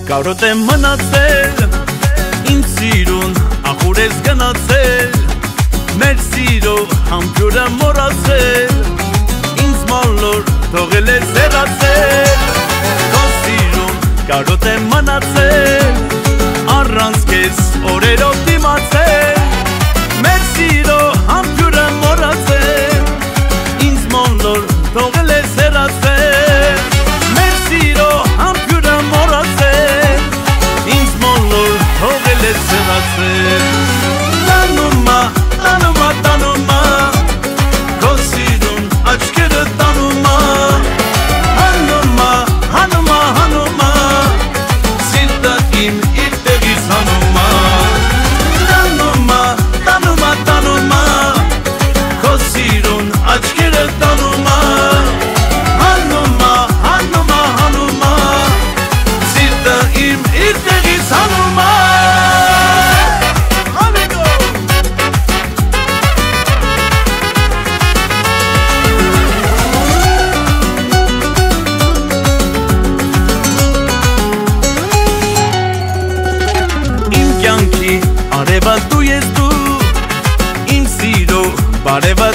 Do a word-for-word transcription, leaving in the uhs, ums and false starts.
Կարոտ եմ մնացել, ինձ սիրուն ախուր ես գնացել, մեր սիրո համբյուրը մորացել, ինձ մոլոր թողել ես հեռացել, քո սիրուն կարոտ եմ մնացել, առանց քեզ օրերով դիմացել, մեր սիրո համբյուրը մորացել, ինձ մոլոր թողել ես հեռացել, մեր սիրո համբյուրը մորացել, ինձ մոլոր թողել ես հեռացել, տանումա, տանումա, տանումա, քո սիրուն աչքերը տանումա, հանումա, հանումա, հանումա, սիրտը իմ իր տեղից հանումա, տանումա, տանումա, տանումա, քո սիրուն աչքերը տանումա, հանումա, հանումա, հանումա, սիրտը իմ իր տեղից հանումա. Արևա դու ես դու, իմ սիրո բարևա